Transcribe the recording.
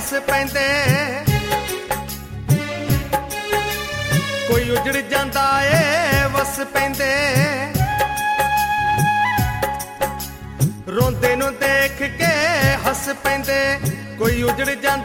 हस पैंदे कोई उजड़ जांदा ए वस पैंदे रोंदे नूं देख के हस पैंदे कोई उजड़ जांदा